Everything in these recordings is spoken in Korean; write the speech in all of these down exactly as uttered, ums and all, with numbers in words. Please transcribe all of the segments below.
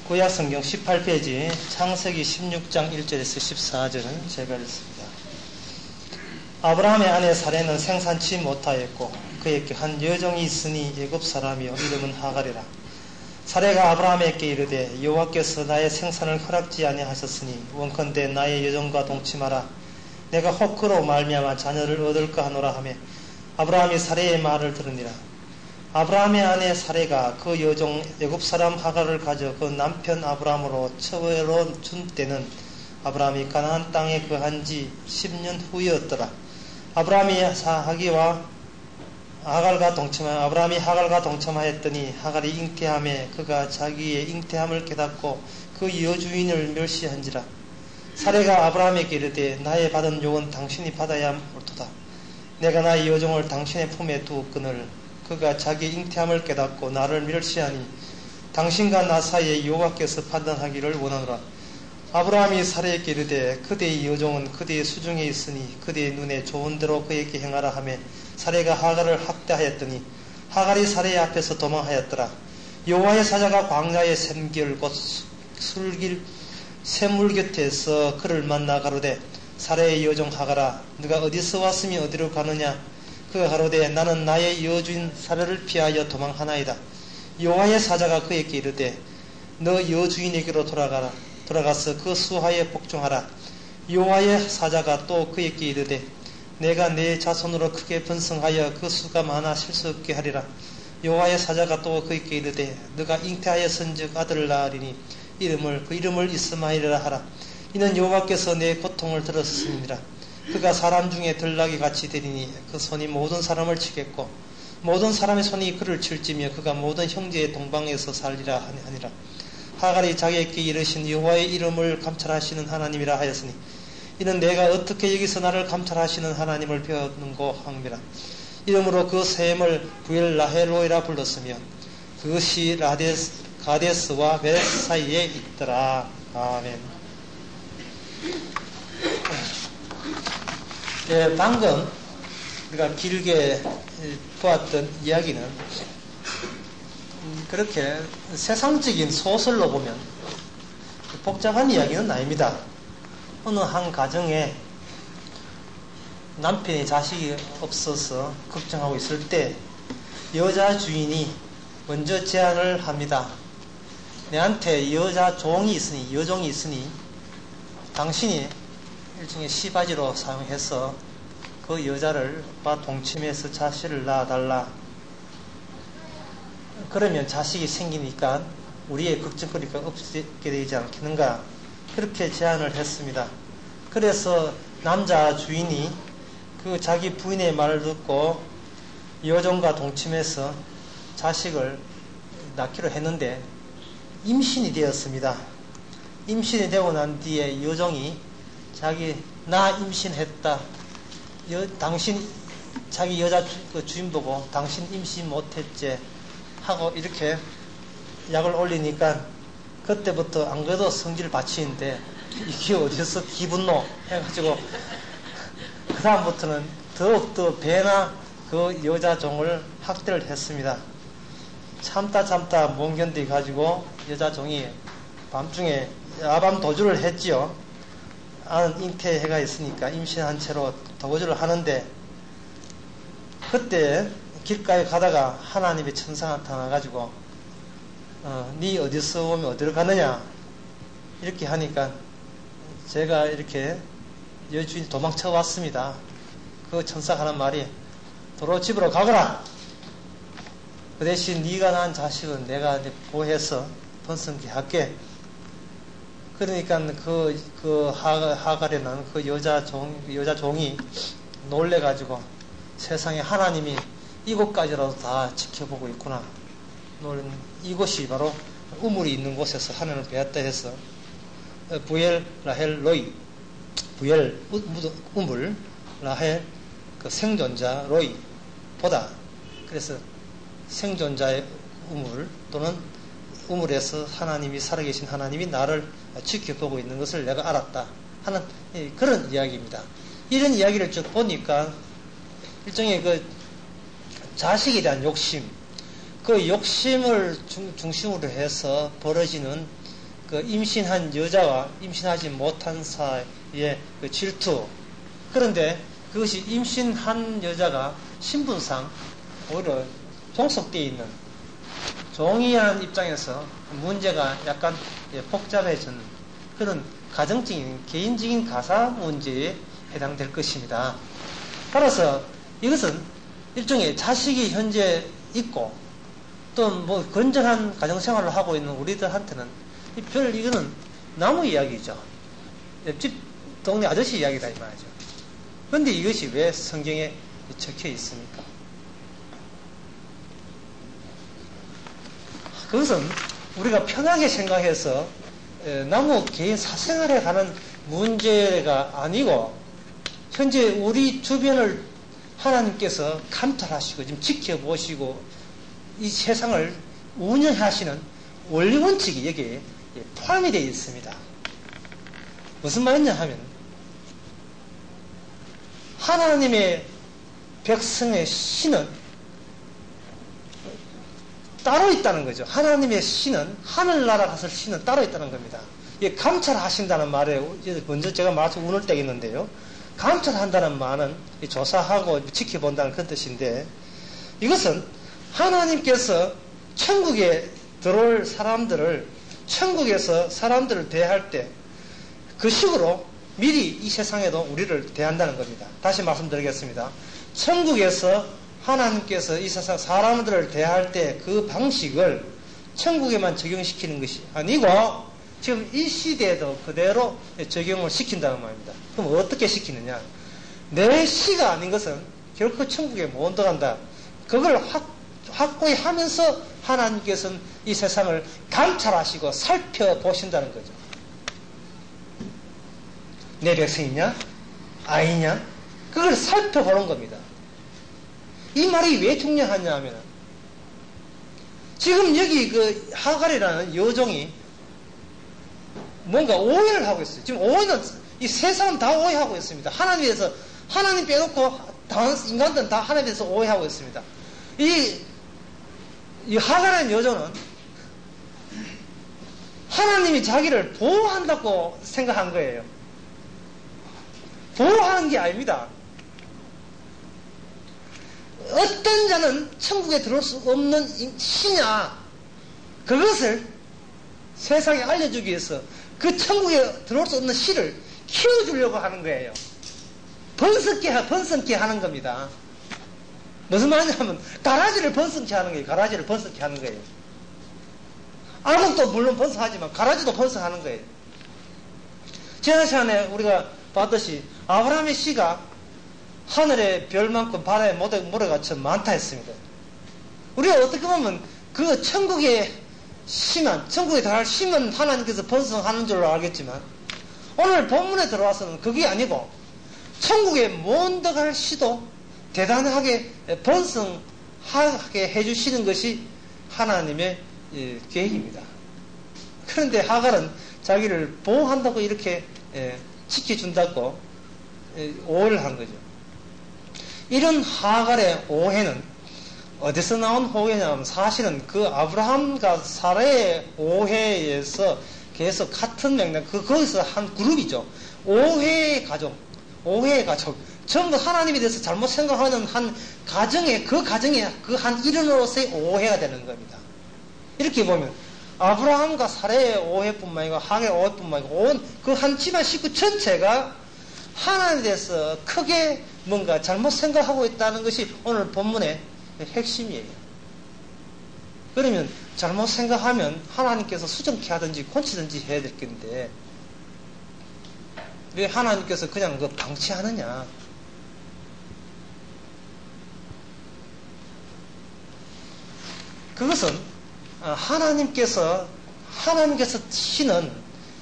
구약성경 십팔 페이지 창세기 십육 장 일 절에서 십사 절은 제가 읽습니다. 아브라함의 아내 사레는 생산치 못하였고 그에게 한 여종이 있으니 애굽 사람이요 이름은 하갈이라. 사레가 아브라함에게 이르되 여호와께서 나의 생산을 허락지 아니하셨으니 원컨대 나의 여종과 동침하라. 내가 혹 그로 말미암아 자녀를 얻을까 하노라 하며 아브라함이 사레의 말을 들으니라. 아브라함의 아내 사레가 그 여종 애굽 사람 하갈을 가져 그 남편 아브라함으로 처외로 준 때는 아브라함이 가나안 땅에 거한 지 십 년 후였더라. 아브라함이 하기와 하갈과 동침하 아브라함이 하갈과 동침하였더니 하갈이 잉태함에 그가 자기의 잉태함을 깨닫고 그 여주인을 멸시한지라. 사레가 아브라함에게 이르되 나의 받은 욕은 당신이 받아야 옳도다. 내가 나의 여종을 당신의 품에 두었거늘 그가 자기 잉태함을 깨닫고 나를 멸시하니 당신과 나 사이에 여호와께서 판단하기를 원하노라. 아브라함이 사레에게 이르되 그대의 여종은 그대의 수중에 있으니 그대의 눈에 좋은 대로 그에게 행하라 하며 사레가 하갈을 학대하였더니 하갈이 사레의 앞에서 도망하였더라. 여호와의 사자가 광야의 샘길 곧 술길 샘물 곁에서 그를 만나 가로되 사레의 여종 하갈아 네가 어디서 왔으며 어디로 가느냐. 그가 가로되 나는 나의 여주인 사레를 피하여 도망하나이다. 여호와의 사자가 그에게 이르되 너 여주인에게로 돌아가라. 돌아가서 그 수하에 복종하라. 여호와의 사자가 또 그에게 이르되 내가 내 자손으로 크게 번성하여 그 수가 많아 셀 수 없게 하리라. 여호와의 사자가 또 그에게 이르되 너가 잉태하였은즉 아들을 낳으리니 이름을 그 이름을 이스마엘이라 하라. 이는 여호와께서 내 고통을 들었음이니라. 그가 사람 중에 들나귀 같이 되리니 그 손이 모든 사람을 치겠고 모든 사람의 손이 그를 칠지며 그가 모든 형제의 동방에서 살리라 하니라. 하갈이 자기에게 이르신 여호와의 이름을 감찰하시는 하나님이라 하였으니 이는 내가 어떻게 여기서 나를 감찰하시는 하나님을 배웠는고 함이라. 이름으로 그 셈을 부엘 라헬로이라 불렀으며 그것이 라데스, 가데스와 베 사이에 있더라. 아멘. 예, 방금 우리가 길게 보았던 이야기는 그렇게 세상적인 소설로 보면 복잡한 이야기는 아닙니다. 어느 한 가정에 남편이 자식이 없어서 걱정하고 있을 때 여자 주인이 먼저 제안을 합니다. 내한테 여자 종이 있으니 여종이 있으니 당신이 일종의 시바지로 사용해서 그 여자를 바 동침해서 자식을 낳아달라. 그러면 자식이 생기니까 우리의 걱정거리가 없게 되지 않겠는가. 그렇게 제안을 했습니다. 그래서 남자 주인이 그 자기 부인의 말을 듣고 여종과 동침해서 자식을 낳기로 했는데 임신이 되었습니다. 임신이 되고 난 뒤에 여종이 자기 나 임신했다. 여, 당신 자기 여자 주, 그 주인 보고 당신 임신 못했지 하고 이렇게 약을 올리니까 그때부터 안 그래도 성질 바치인데 이게 어디서 기분노 해가지고 그 다음부터는 더욱더 배나 그 여자 종을 학대를 했습니다. 참다 참다 못 견디 가지고 여자 종이 밤중에 야밤 도주를 했지요. 아는 잉태해가 있으니까 임신한 채로 도주를 하는데 그때 길가에 가다가 하나님의 천사가 나타나가지고 어, 네 어디서 오면 어디로 가느냐 이렇게 하니까 제가 이렇게 여주인이 도망쳐 왔습니다. 그 천사가 하는 말이 도로 집으로 가거라. 그 대신 네가 낳은 자식은 내가 보호해서 번성케 할게. 그러니까 그, 그 하, 하갈에 난 그 여자 종, 여자 종이 놀래가지고 세상에 하나님이 이곳까지라도 다 지켜보고 있구나. 놀란 이곳이 바로 우물이 있는 곳에서 하나님을 배웠다 해서 부엘 라헬 로이 부엘 우물 라헬 그 생존자 로이 보다. 그래서 생존자의 우물 또는 우물에서 하나님이 살아계신 하나님이 나를 지켜보고 있는 것을 내가 알았다 하는 그런 이야기입니다. 이런 이야기를 쭉 보니까 일종의 그 자식에 대한 욕심, 그 욕심을 중, 중심으로 해서 벌어지는 그 임신한 여자와 임신하지 못한 사이의 그 질투. 그런데 그것이 임신한 여자가 신분상 오히려 종속되어 있는 종이한 입장에서 문제가 약간 복잡해진 그런 가정적인 개인적인 가사 문제에 해당될 것입니다. 따라서 이것은 일종의 자식이 현재 있고 또 뭐 건전한 가정생활을 하고 있는 우리들한테는 별 이거는 나무 이야기죠. 옆집 동네 아저씨 이야기다 이 말이죠. 그런데 이것이 왜 성경에 적혀 있습니까? 그것은 우리가 편하게 생각해서 나무 개인 사생활에 관한 문제가 아니고 현재 우리 주변을 하나님께서 감찰하시고 지금 지켜보시고 이 세상을 운영하시는 원리 원칙이 여기에 포함이 되어 있습니다. 무슨 말이냐 하면 하나님의 백성의 신은 따로 있다는 거죠. 하나님의 신은 하늘나라 가서 신은 따로 있다는 겁니다. 이 감찰하신다는 말에 먼저 제가 말씀 운을 떼겠는데요. 감찰한다는 말은 조사하고 지켜본다는 그런 뜻인데 이것은 하나님께서 천국에 들어올 사람들을 천국에서 사람들을 대할 때 그 식으로 미리 이 세상에도 우리를 대한다는 겁니다. 다시 말씀드리겠습니다. 천국에서 하나님께서 이 세상 사람들을 대할 때 그 방식을 천국에만 적용시키는 것이 아니고 지금 이 시대에도 그대로 적용을 시킨다는 말입니다. 그럼 어떻게 시키느냐? 내 시가 아닌 것은 결코 천국에 못 들어간다. 그걸 확, 확고히 하면서 하나님께서는 이 세상을 감찰하시고 살펴보신다는 거죠. 내 백성이냐? 아이냐? 그걸 살펴보는 겁니다. 이 말이 왜 중요하냐 하면 지금 여기 그 하갈이라는 여종이 뭔가 오해를 하고 있어요. 지금 오해는 이 세 사람 다 오해하고 있습니다. 하나님에 대해서 하나님 빼놓고 다른 인간들은 다 하나님에 대해서 오해하고 있습니다. 이, 이 하갈이라는 여종은 하나님이 자기를 보호한다고 생각한 거예요. 보호하는 게 아닙니다. 어떤 자는 천국에 들어올 수 없는 신이야. 그것을 세상에 알려주기 위해서 그 천국에 들어올 수 없는 신을 키워주려고 하는 거예요. 번성케, 번성케 하는 겁니다. 무슨 말이냐면 가라지를 번성케 하는 거예요. 가라지를 번성케 하는 거예요. 알곡도 물론 번성하지만 가라지도 번성하는 거예요. 지난 시간에 우리가 봤듯이 아브라함의 씨가 하늘의 별만큼 바다의 모래같이 많다 했습니다. 우리가 어떻게 보면 그 천국의 심은, 천국에 들어갈 심은 하나님께서 번성하는 줄로 알겠지만 오늘 본문에 들어와서는 그게 아니고 천국에 못 들어갈 시도 대단하게 번성하게 해주시는 것이 하나님의 계획입니다. 그런데 하갈은 자기를 보호한다고 이렇게 지켜준다고 오해를 한 거죠. 이런 하갈의 오해는 어디서 나온 오해냐면 사실은 그 아브라함과 사라의 오해에서 계속 같은 맥락, 그, 거기서 한 그룹이죠. 오해의 가족, 오해의 가족. 전부 하나님에 대해서 잘못 생각하는 한 가정의, 그 가정의 그 한 일원으로서의 오해가 되는 겁니다. 이렇게 보면 아브라함과 사라의 오해뿐만 아니고 하갈의 오해뿐만 아니고 온 그 한 집안 식구 전체가 하나님에 대해서 크게 뭔가 잘못 생각하고 있다는 것이 오늘 본문의 핵심이에요. 그러면 잘못 생각하면 하나님께서 수정케 하든지 고치든지 해야 될 건데 왜 하나님께서 그냥 그 방치하느냐? 그것은 하나님께서 하나님께서 신은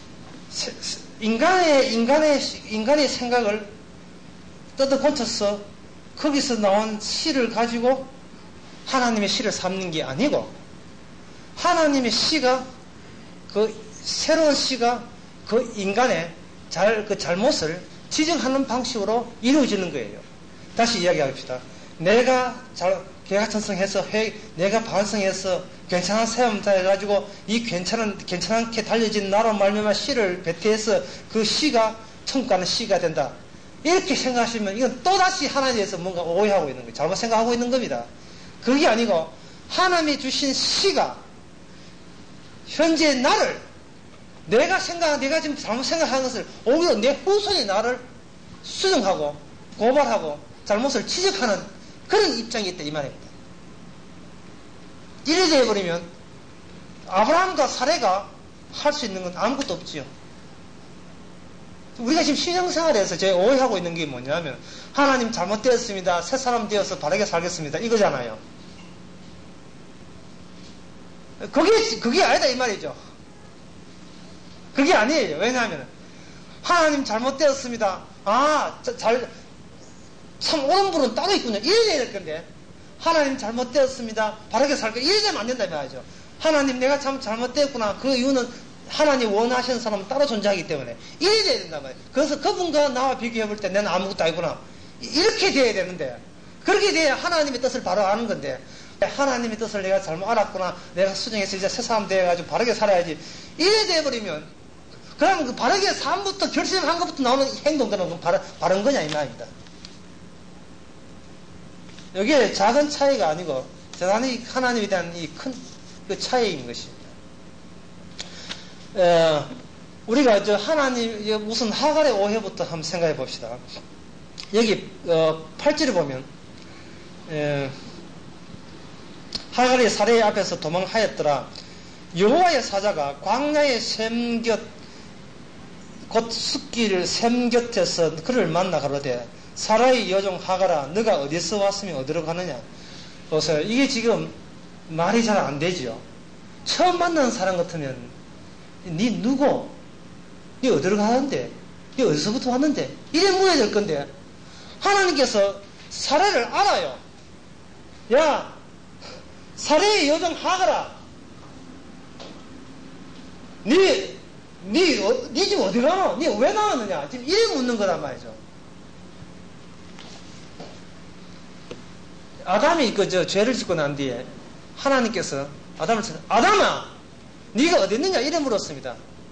인간의 인간의 인간의 생각을 뜯어 고쳐서 거기서 나온 시를 가지고 하나님의 시를 삼는 게 아니고 하나님의 시가 그 새로운 시가 그 인간의 잘, 그 잘못을 지적하는 방식으로 이루어지는 거예요. 다시 이야기합시다. 내가 잘, 개가천성해서 회, 내가 반성해서 괜찮은 세움다 해가지고 이 괜찮은 괜찮게 달려진 나로 말미암아 씨를 배태해서 그 씨가 천국 가는 씨가 된다. 이렇게 생각하시면 이건 또다시 하나님에서 뭔가 오해하고 있는 거예요. 잘못 생각하고 있는 겁니다. 그게 아니고 하나님이 주신 씨가 현재 나를 내가 생각 내가 지금 잘못 생각하는 것을 오히려 내 후손이 나를 수정하고 고발하고 잘못을 지적하는 그런 입장이 있다 이 말입니다. 이래 되어버리면 아브라함과 사레가 할 수 있는 건 아무것도 없지요. 우리가 지금 신앙생활에서 제가 오해하고 있는 게 뭐냐면 하나님 잘못되었습니다. 새 사람 되어서 바르게 살겠습니다. 이거잖아요. 그게 그게 아니다 이 말이죠. 그게 아니에요. 왜냐하면 하나님 잘못되었습니다. 아, 잘 참 옳은 분은 따로 있군요. 이래야 될 건데 하나님 잘못되었습니다. 바르게 살게 이래야만 안 된다 이 말이죠. 하나님 내가 참 잘못되었구나. 그 이유는 하나님 원하시는 사람은 따로 존재하기 때문에 이래야 된단 말이에요. 그래서 그분과 나와 비교해 볼 때 나는 아무것도 아니구나. 이렇게 돼야 되는데 그렇게 돼야 하나님의 뜻을 바로 아는 건데 하나님의 뜻을 내가 잘못 알았구나. 내가 수정해서 이제 새 사람 돼가지고 바르게 살아야지. 이래 돼버리면 그럼 그 바르게 삶부터 결심한 것부터 나오는 행동들은 바른, 바른 거냐 이 말입니다. 여기에 작은 차이가 아니고 대단히 하나님에 대한 이 큰 그 차이인 것입니다. 에, 우리가 저 하나님 무슨 하갈의 오해부터 한번 생각해 봅시다. 여기 어, 팔 절에 보면 에, 하갈이 사례 앞에서 도망하였더라. 여호와의 사자가 광야의 샘 곁 곧 숲길 샘 곁에서 그를 만나 가로되 사라의 여종 하갈아 너가 어디서 왔으며 어디로 가느냐. 보세요. 이게 지금 말이 잘 안 되죠. 처음 만난 사람 같으면 니 누구? 니 어디로 가는데? 니 어디서부터 왔는데? 이래 물어야 될 건데 하나님께서 사라를 알아요. 야 사라의 여종 하갈아 니 니, 어, 니 지금 어디 가노? 니 왜 나왔느냐? 지금 이래 묻는 거란 말이죠. 아담이 그 저 죄를 짓고 난 뒤에 하나님께서 아담을 찾아 아담아, 네가 어디 있느냐? 이래 물었습니다.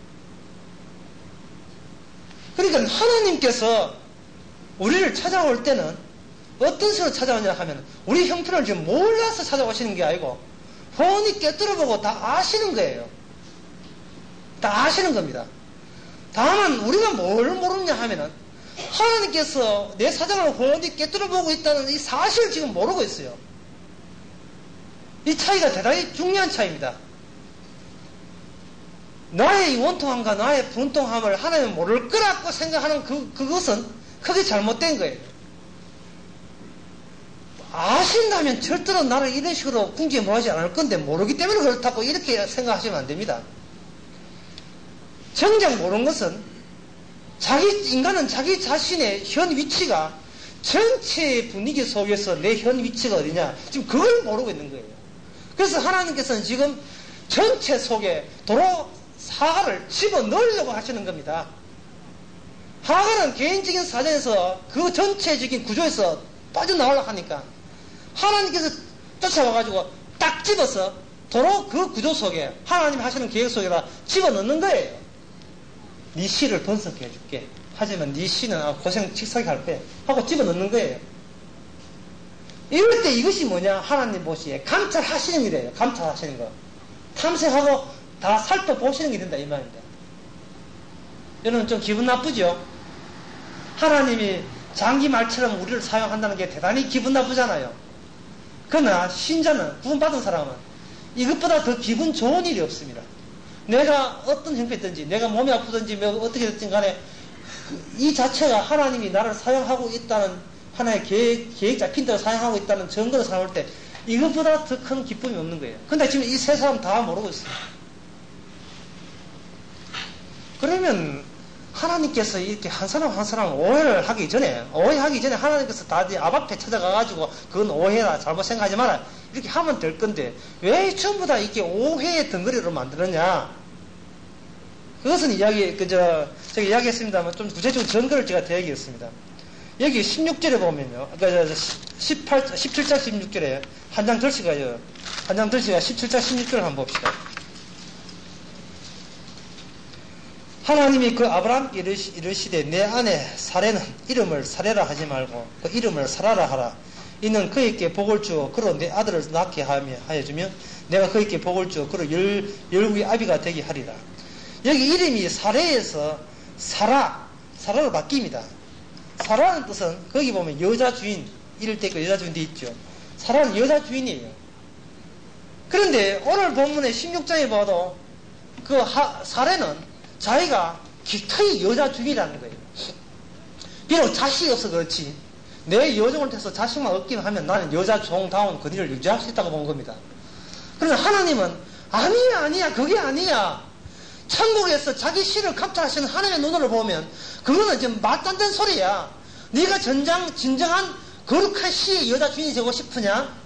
그러니까 하나님께서 우리를 찾아올 때는 어떤 식으로 찾아오냐 하면 우리 형편을 지금 몰라서 찾아오시는 게 아니고 훤히 꿰뚫어보고 다 아시는 거예요. 다 아시는 겁니다. 다만 우리가 뭘 모르느냐 하면은 하나님께서 내 사정을 훤히 꿰뚫어보고 있다는 이 사실을 지금 모르고 있어요. 이 차이가 대단히 중요한 차이입니다. 나의 이 원통함과 나의 분통함을 하나님은 모를 거라고 생각하는 그, 그것은 크게 잘못된 거예요. 아신다면 절대로 나를 이런 식으로 궁지에 몰아주지 않을 건데 모르기 때문에 그렇다고 이렇게 생각하시면 안 됩니다. 정작 모르는 것은 자기 인간은 자기 자신의 현 위치가 전체 분위기 속에서 내 현 위치가 어디냐 지금 그걸 모르고 있는 거예요. 그래서 하나님께서는 지금 전체 속에 도로 하갈을 집어넣으려고 하시는 겁니다. 하갈은 개인적인 사정에서 그 전체적인 구조에서 빠져나오려고 하니까 하나님께서 쫓아와가지고 딱 집어서 도로 그 구조 속에 하나님 하시는 계획 속에다 집어넣는 거예요. 네 씨를 번성해 줄게. 하지만 네 씨는 아, 고생 칙삭이 할 거야. 하고 집어넣는 거예요. 이럴 때 이것이 뭐냐? 하나님 보시에 감찰하시는 일이에요. 감찰하시는 거. 탐색하고 다 살펴보시는 게 된다 이 말입니다. 여러분 좀 기분 나쁘죠? 하나님이 장기 말처럼 우리를 사용한다는 게 대단히 기분 나쁘잖아요. 그러나 신자는 구원받은 사람은 이것보다 더 기분 좋은 일이 없습니다. 내가 어떤 형편이든지 내가 몸이 아프든지 어떻게 됐든 간에 이 자체가 하나님이 나를 사용하고 있다는 하나의 계획, 계획 잡힌 대로 사용하고 있다는 증거를 사용할 때 이것보다 더 큰 기쁨이 없는 거예요. 근데 지금 이 세 사람 다 모르고 있어요. 그러면 하나님께서 이렇게 한 사람 한 사람 오해를 하기 전에 오해하기 전에 하나님께서 다 앞 앞에 찾아가가지고 그건 오해라 잘못 생각하지 마라 이렇게 하면 될 건데 왜 전부 다 이렇게 오해의 덩어리로 만들었냐? 그것은 이야기 그저 제가 이야기했습니다만 좀 구체적으로 증거를 제가 대야기했습니다. 여기 십육 절에 보면요. 그러니까 십팔, 십칠 장 십육 절에 한 장 들씨가요. 한 장 들씨가 십칠 장 십육 절을 한번 봅시다. 하나님이 그 아브라함 이르시, 이르시되 내 아내 사레는 이름을 사레라 하지 말고 그 이름을 사라라 하라. 이는 그에게 복을 주어 그로 내 아들을 낳게 하여 주며 내가 그에게 복을 주어 그로 열, 열국의 아비가 되게 하리라. 여기 이름이 사레에서 사라, 사라로 바뀝니다. 사라는 뜻은 거기 보면 여자 주인, 이럴 때 그 여자 주인도 있죠. 사라는 여자 주인이에요. 그런데 오늘 본문의 십육 장에 봐도 그 하, 사레는 자기가 기꺼이 여자 주인이라는 거예요. 비록 자식이 없어 그렇지 내 여종을 통해서 자식만 얻기만 하면 나는 여자 종다운 그들을 유지할 수 있다고 본 겁니다. 그러나 하나님은 아니야 아니야 그게 아니야. 천국에서 자기 씨를 감찰하시는 하나님의 눈으로 보면 그거는 지금 말도 안 되는 소리야. 네가 전장, 진정한 거룩한 씨의 여자 주인이 되고 싶으냐?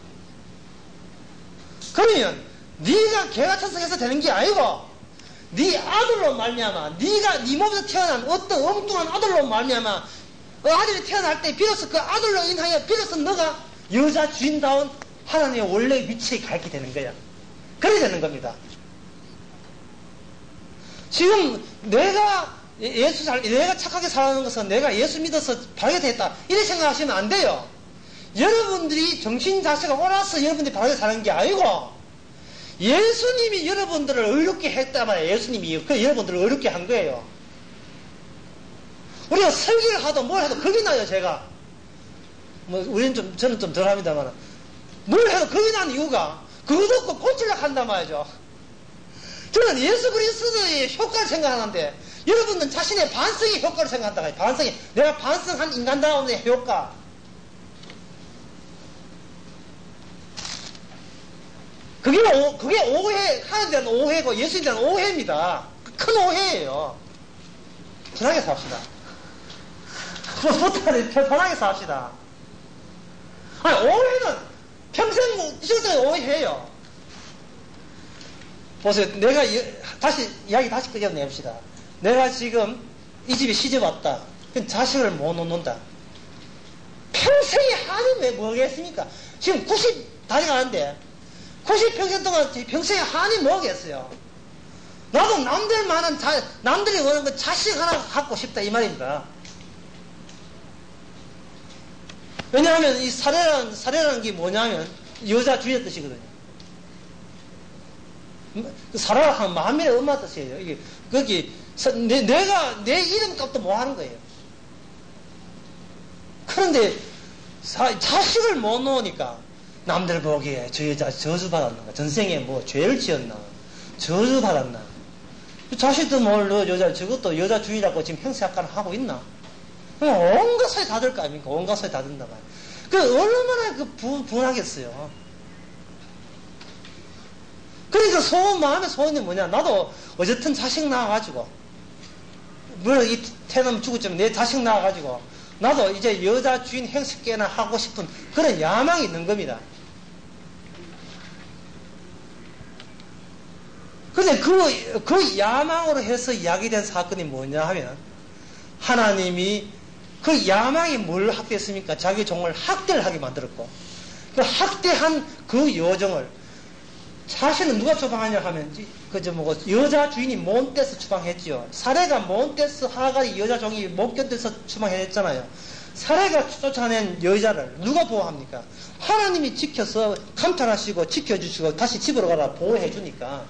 그러면 네가 개가 천성해서 되는 게 아니고 네 아들로 말미암아 네가 네 몸에서 태어난 어떤 엉뚱한 아들로 말미암아 아들이 태어날 때 비로소 그 아들로 인하여 비로소 너가 여자 주인다운 하나님의 원래 위치에 가게 되는 거야. 그래야 되는 겁니다. 지금 내가 예수 잘 내가 착하게 살아가는 것은 내가 예수 믿어서 바르게 됐다 이렇게 생각하시면 안 돼요. 여러분들이 정신 자세가 옳아서 여러분들이 바르게 사는 게 아니고 예수님이 여러분들을 의롭게 했단 말이에요. 예수님이 그 여러분들을 의롭게 한 거예요. 우리가 설교를 하도 뭘 해도 겁이 나요. 제가 뭐 우리는 좀 저는 좀 덜합니다만 뭘 해도 겁이 나는 이유가 그것도 없고 고치려고 한단 말이죠. 저는 예수 그리스도의 효과를 생각하는데 여러분들은 자신의 반성의 효과를 생각한다. 반성이 내가 반성한 인간다움의 효과. 그게, 오, 그게 오해, 하나님에 대한 오해고 예수에 대한 오해입니다. 큰 오해예요. 편하게 삽시다. 못하니 편하게 삽시다. 아니, 오해는 평생 이쪽에 오해해요. 보세요. 내가, 다시, 이야기 다시 끄집어냅시다. 내가 지금 이 집에 시집 왔다. 그럼 자식을 못 놓는다. 평생에 한이 왜 뭐겠습니까? 지금 구십 다시 가는데, 구십 평생 동안 평생에 한이 뭐겠어요? 나도 남들만한 자, 남들이 원하는 그 자식 하나 갖고 싶다 이 말입니다. 왜냐하면 이 사례라는, 사례라는 게 뭐냐면 여자 주의 뜻이거든요. 사례라 하면 만민의 엄마 뜻이에요. 이게, 거기, 내, 내가, 내 이름값도 뭐 하는 거예요. 그런데 사, 자식을 못 놓으니까 남들 보기에 저 여자 저주받았나? 전생에 뭐 죄를 지었나? 저주받았나? 자식도 몰라 여자 저것도 여자 주의라고 지금 형사학과를 하고 있나? 온갖 소리 다 들 거 아닙니까? 온갖 소리 다 든다 말이야. 그 얼마나 그 분, 분하겠어요. 그러니까 소원 마음의 소원이 뭐냐? 나도 어쨌든 자식 낳아가지고 물론 이 태어나면 죽었지만 내 자식 낳아가지고 나도 이제 여자 주인 행식계나 하고 싶은 그런 야망이 있는 겁니다. 근데 그, 그 야망으로 해서 이야기된 사건이 뭐냐 하면 하나님이 그 야망이 뭘 학대했습니까? 자기 종을 학대를 하게 만들었고 그 학대한 그 여종을 사실은 누가 추방하냐 하면 그저 뭐 여자 주인이 못 떼서 추방했지요. 사례가 못 떼서 하가리 여자 종이 못 견뎌서 추방했잖아요. 사례가 쫓아낸 여자를 누가 보호합니까? 하나님이 지켜서 감찰하시고 지켜주시고 다시 집으로 가라 보호해 주니까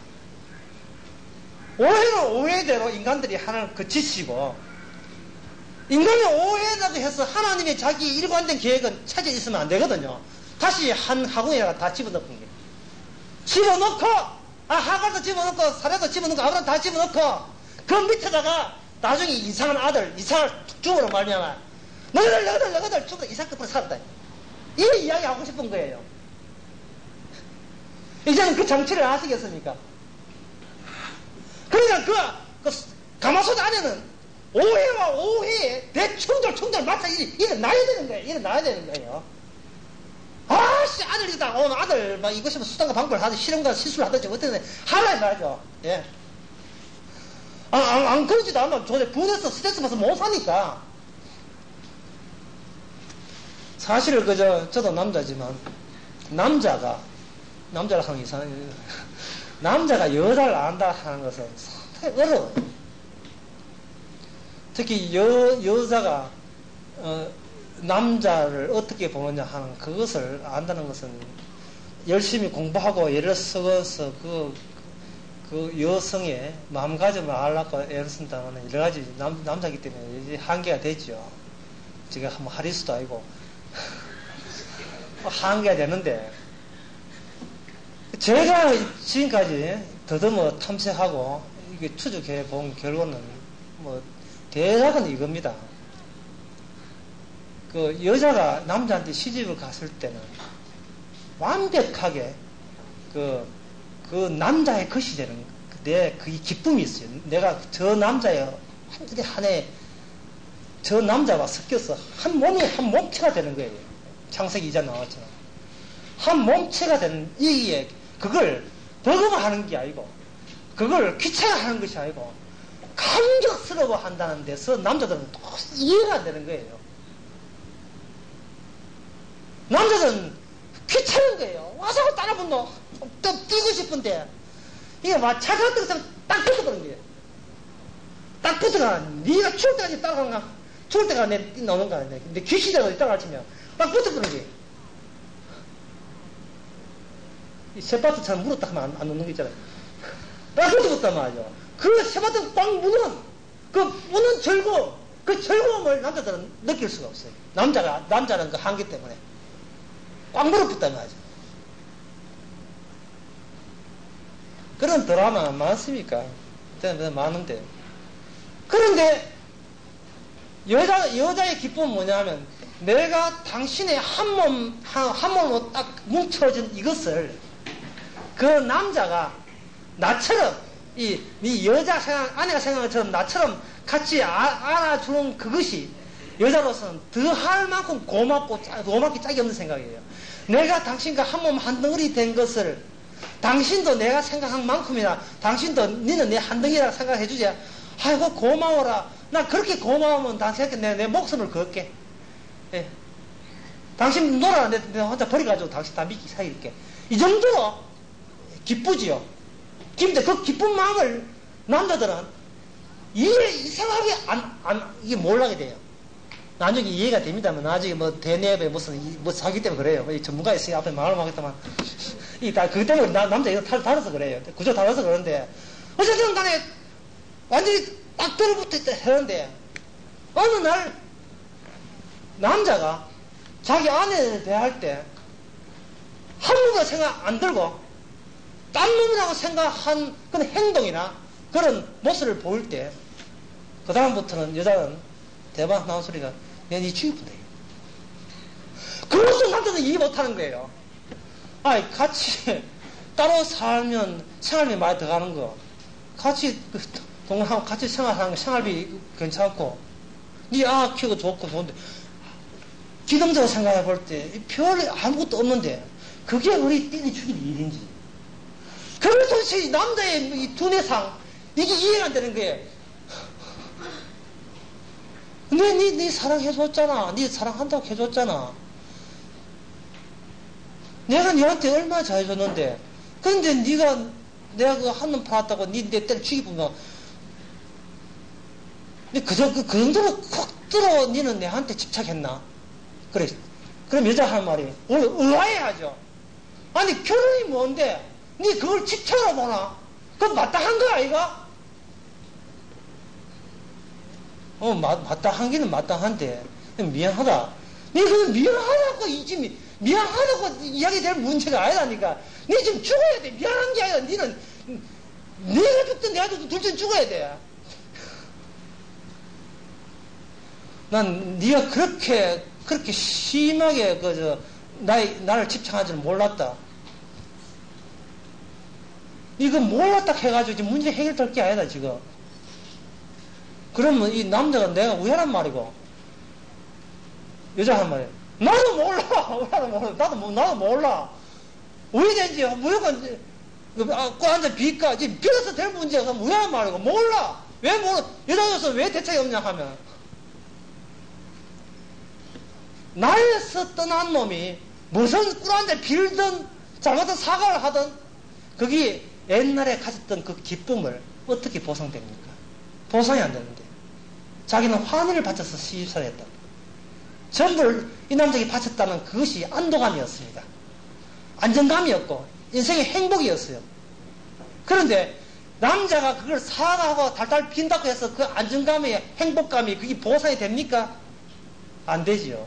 오해는 오해대로 인간들이 하나를 그치시고 인간의 오해라고 해서 하나님의 자기 일관된 계획은 찾아 있으면 안 되거든요. 다시 한 학원에다가 다 집어넣은 게 집어넣고 아 하갈도 집어넣고 사례도 집어넣고 아브라함 다 집어넣고 그 밑에다가 나중에 이상한 아들 이삭을 죽음으로 말미암아 너희들 너희들 너희들 죽어 이삭 끝으로 살았다. 이 이야기 하고 싶은 거예요. 이제는 그 정치를 아시겠습니까? 그러니까 그, 그 가마솥 안에는 오해와 오해에 대충돌 충돌 맞춰 일어나야 되는 거예요. 일어나야 되는 거예요. 아씨 아들이다 오늘 아들 막 이것이 뭐 수단과 방법을 하든 실험과 시술을 하든지 어떻게 하라 이 말이죠. 예. 안, 안, 안 그러지도 않으면 저에 분해서 스트레스 받아서 못 사니까 사실 그저 저도 남자지만 남자가 남자를 하는 이상 남자가 여자를 안다 하는 것은 상당히 어려워요. 특히 여 여자가 어, 남자를 어떻게 보느냐 하는 그것을 안다는 것은 열심히 공부하고 예를 써서 그, 그 여성의 마음가짐을 알라고 애를 쓴다면 여러 가지 남, 남자이기 때문에 한계가 되죠. 제가 한번 하리수도 아니고 한계가 되는데 제가 지금까지 더듬어 탐색하고 이게 추적해 본 결과는 뭐 대략은 이겁니다. 그 여자가 남자한테 시집을 갔을 때는 완벽하게 그, 그 남자의 것이 되는 내 그 기쁨이 있어요. 내가 저 남자의 한줄에 한해 저 남자와 섞여서 한 몸이 한 몸체가 되는 거예요. 창세기 이 장 나왔잖아. 한 몸체가 되는 이게 그걸 버거워하는 게 아니고 그걸 귀찮아하는 것이 아니고 감격스러워 한다는 데서 남자들은 또 이해가 안 되는 거예요. 남자들은 귀찮은 거예요. 와서 따라 붙노. 또 뛰고 싶은데 이게 막 차가 들어서 딱 붙어버린 거예요. 딱 붙어가 네가 추울 때까지 따라가는가 추울 때가 내 나오는 거 아니야. 근데 귀신대로 따라가치면 딱 붙어버린 거예요. 이 쇠바트처럼 물었다 하면 안, 안 놓는 거 있잖아요. 딱 붙어붙단 말이죠. 그 쇠바트 빵 무는 그 무는 즐거움 그 즐거움을 남자들은 느낄 수가 없어요. 남자가 남자는 그 한계 때문에 꽉 물어붙단 말이죠. 그런 드라마 많습니까? 많은데. 그런데 여자 여자의 기쁨은 뭐냐면 내가 당신의 한 몸 한 몸으로 딱 뭉쳐진 이것을 그 남자가 나처럼 이, 이 여자 생각 아내가 생각한 것처럼 나처럼 같이 아, 알아주는 그것이 여자로서는 더할 만큼 고맙고 고맙기 짝이 없는 생각이에요. 내가 당신과 한 몸 한 덩어리 된 것을 당신도 내가 생각한 만큼이나 당신도 니는 내 한 덩이라고 생각해 주지. 아이고 고마워라. 나 그렇게 고마우면 당신한테 내, 내 목숨을 걸게. 예. 당신 놀아라. 내, 내 혼자 버려가지고 당신 다 믿기 사귈게. 이 정도로 기쁘지요. 근데 그 기쁜 마음을 남자들은 이해 이상하게 안, 안 이게 몰라게 돼요. 나중에 이해가 됩니다만 나중에 뭐 대뇌에 무슨 뭐 사기 때문에 그래요. 뭐 전문가 있으니 앞에 말을 하겠다만 이 다 그 때문에 나, 남자 이거 다 달아서 그래요. 구조 달아서 그러는데 어쨌든 간에 완전히 딱 들어붙어 있다 하는데 어느 날 남자가 자기 아내를 대할 때 한 몸이라고 생각 안 들고 딴 몸이라고 생각한 그런 행동이나 그런 모습을 보일 때 그 다음부터는 여자는 대박 나온 소리가 내가 니 죽이분다. 그것도 남자는 이해 못하는 거예요. 아이 같이 따로 살면 생활비 많이 들어가는 거 같이 동생하고 같이 생활하는 거 생활비 괜찮고 니 아 키우고 좋고 좋은데 기능적으로 생각해 볼 때 별 아무것도 없는데 그게 우리 때리 죽일 일인지 그걸 도대체 남자의 이 두뇌상 이게 이해가 안 되는 거예요. 근데 니, 니 사랑해줬잖아. 니 사랑한다고 해줬잖아. 내가 니한테 얼마나 잘해줬는데 근데 니가 내가 그 한눈 팔았다고 니 내 때를 죽이면 근데 그저 그, 그 정도로 콕 들어 니는 내한테 집착했나? 그래. 그럼 여자 할 말이 오늘 의아해하죠. 아니 결혼이 뭔데 니 그걸 집착으로 보나? 그건 마땅한 거 아이가? 어 마, 마땅한 게는 마땅한데 미안하다. 니 그건 미안하다고 이 지금 미안하다고 이야기될 문제가 아니라니까. 니 지금 죽어야 돼. 미안한 게 아니라 니는 내가 죽든 내가 죽든 둘째는 죽어야 돼. 난 네가 그렇게 그렇게 심하게 그저 나의 나를 집착하지는 몰랐다. 이거 몰랐다 해가지고 지금 문제 해결될 게 아니다 지금. 그러면 이 남자가 내가 우연한 말이고 여자 한 말이야. 나도 몰라. 나도 몰라. 나도 나도 몰라. 왜 된지 무조건 꼭 앉아 비까 지금 빌어서 될 문제가 우연한 말이고 몰라. 왜 몰라? 여자로서 왜 대책이 없냐 하면. 나에서 떠난 놈이 무슨 꿀한테 빌든 잘못된 사과를 하든 그게 옛날에 가졌던 그 기쁨을 어떻게 보상됩니까? 보상이 안 되는데 자기는 환희를 바쳐서 시집살이 했다. 전부 이 남자에게 바쳤다는 그것이 안도감이었습니다. 안정감이었고 인생의 행복이었어요. 그런데 남자가 그걸 사과하고 달달 핀다고 해서 그 안정감이 행복감이 그게 보상이 됩니까? 안 되지요.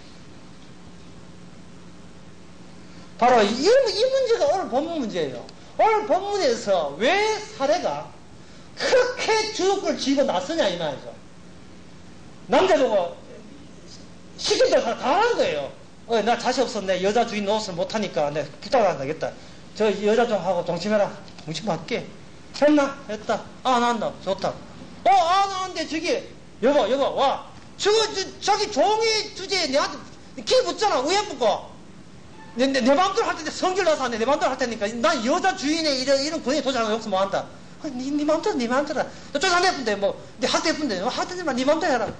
바로 이, 이 문제가 오늘 본문 문제예요. 오늘 본문에서 왜 사례가 그렇게 주역을 쥐고 나서냐 이 말이죠. 남자 보고 시킨 대로 다 하는 거예요. 어, 나 자신 없었네. 여자 주인 노릇을 못하니까 내가 부탁을 안 하겠다. 저 여자 좀 하고 동침해라. 동침 받게. 했나? 했다. 아, 안 한다. 좋다. 어, 안 하는데 저기 여보 여보 와. 저거 저, 저기 종이 주제에 내한테 키 붙잖아. 왜 붙고? 내, 내, 내 마음대로 할 텐데 성질 나서 하네. 내 마음대로 할 테니까 난 여자 주인의 이런 이런 권위에 도전하는 거 없으면 뭐 한다. 아, 니, 니 마음대로 니 마음대로. 저쪽 안 예쁜데 뭐 내 학대 예쁜데 뭐 학대지만 니 마음대로 해라.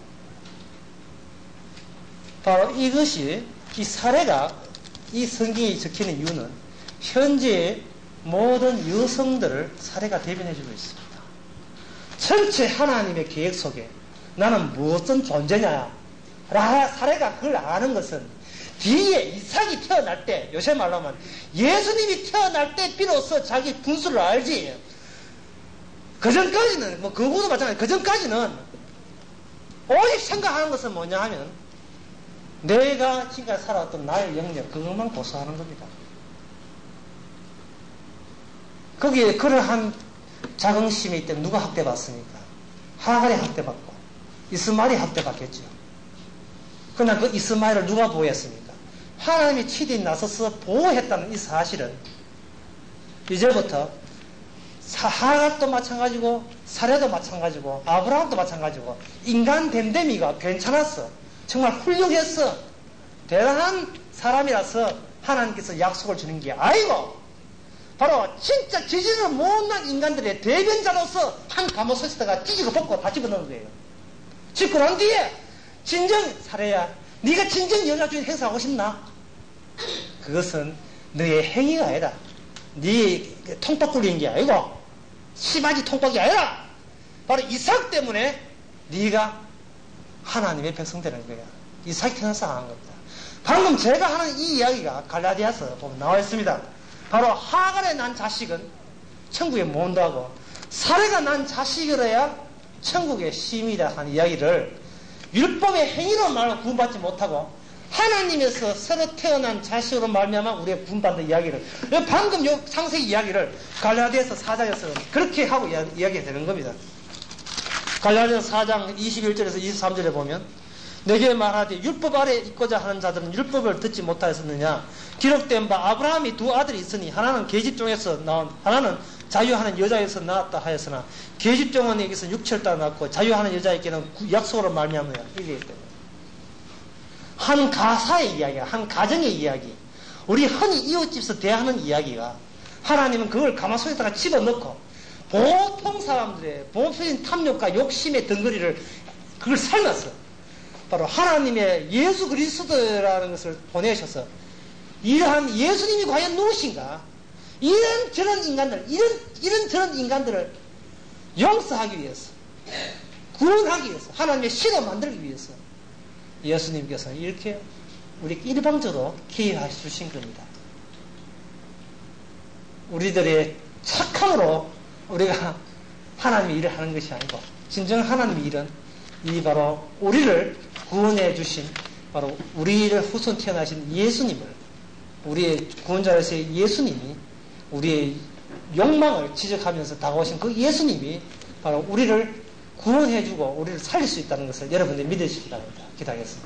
바로 이것이 이 사례가 이 성경에 적히는 이유는 현재 모든 여성들을 사례가 대변해주고 있습니다. 전체 하나님의 계획 속에 나는 무엇은 존재냐 라 사례가 그걸 아는 것은 뒤에 이삭이 태어날 때 요새 말로 하면 예수님이 태어날 때 비로소 자기 분수를 알지. 그전까지는 뭐 그거도 마찬가지. 그전까지는 오직 생각하는 것은 뭐냐 하면 내가 지금까지 살아왔던 나의 영역 그것만 고수하는 겁니다. 거기에 그러한 자긍심이 있기 때문에 누가 학대받습니까? 하갈이 학대받고 이스마엘이 학대받겠죠. 그러나 그 이스마엘을 누가 보호했습니까? 하나님이 친히 나서서 보호했다는 이 사실은 이제부터 하갈도 마찬가지고 사례도 마찬가지고 아브라함도 마찬가지고 인간 댐댐이가 괜찮았어. 정말 훌륭했어. 대단한 사람이라서 하나님께서 약속을 주는 게 아니고 바로 진짜 지지를 못난 인간들의 대변자로서 한 감옥 설치다가 찢고 벗고 다 집어넣은 거예요. 집고 난 뒤에 진정 사례야. 네가 진정 여자 주인 행사하고 싶나? 그것은 너의 행위가 아니라 네 통박 굴리는 게 아니고 시바지 통박이 아니라 바로 이삭 때문에 네가 하나님의 백성 되는 거야. 이삭이 태어나서 하는 겁니다. 방금 제가 하는 이 이야기가 갈라디아서 보면 나와 있습니다. 바로 하갈에 난 자식은 천국에 못 온다고 사례가 난 자식이라야 천국의 시민이다 하는 이야기를 율법의 행위로 말로 구원받지 못하고 하나님에서 새로 태어난 자식으로 말미암아 우리의 구원받는 이야기를 방금 요 창세기 이야기를 갈라디아서 사 장에서 그렇게 하고 이야기가 되는 겁니다. 갈라디아서 사 장 이십일 절에서 이십삼 절에 보면 내게 말하되 율법 아래 있고자 하는 자들은 율법을 듣지 못하였느냐. 기록된 바 아브라함이 두 아들이 있으니 하나는 계집종에서 나온 하나는 자유하는 여자에서 나왔다 하였으나 계집종에게서 육체를 따라 낳고 자유하는 여자에게는 약속으로 말미암느냐. 이게 있거든요. 한 가사의 이야기야. 한 가정의 이야기. 우리 흔히 이웃집에서 대하는 이야기가 하나님은 그걸 가마솥에다가 집어넣고 보통 사람들의 보편적인 탐욕과 욕심의 덩어리를 그걸 살렸어. 바로 하나님의 예수 그리스도라는 것을 보내셔서 이러한 예수님이 과연 누구신가? 이런 저런 인간들, 이런 이런 저런 인간들을 용서하기 위해서, 구원하기 위해서, 하나님의 신을 만들기 위해서 예수님께서는 이렇게 우리 일방적으로 기회해 주신 겁니다. 우리들의 착함으로 우리가 하나님의 일을 하는 것이 아니고 진정 하나님의 일은 이 바로 우리를 구원해 주신 바로 우리를 후손 태어나신 예수님을 우리의 구원자로서의 예수님이 우리의 욕망을 지적하면서 다가오신 그 예수님이 바로 우리를 구원해 주고 우리를 살릴 수 있다는 것을 여러분들이 믿으시기 바랍니다. 기도하겠습니다.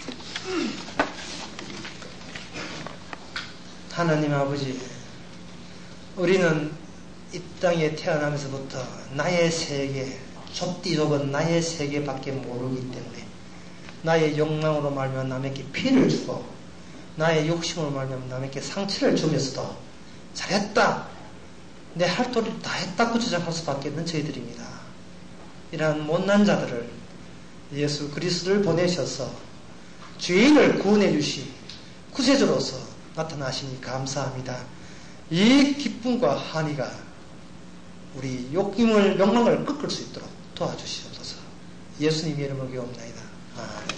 하나님 아버지, 우리는 이 땅에 태어나면서부터 나의 세계, 좁디 좁은 나의 세계밖에 모르기 때문에 나의 욕망으로 말미암아 남에게 피해를 주고 나의 욕심으로 말미암아 남에게 상처를 주면서도 잘했다, 내 할 도리를 다 했다고 주장할 수밖에 없는 저희들입니다. 이러한 못난 자들을 예수 그리스도를 보내셔서 죄인을 구원해 주시 구세주로서 나타나시니 감사합니다. 이 기쁨과 한의가 우리 욕심을, 욕망을 꺾을 수 있도록 도와주시옵소서. 예수님 이름으로 기도합니다. 아멘.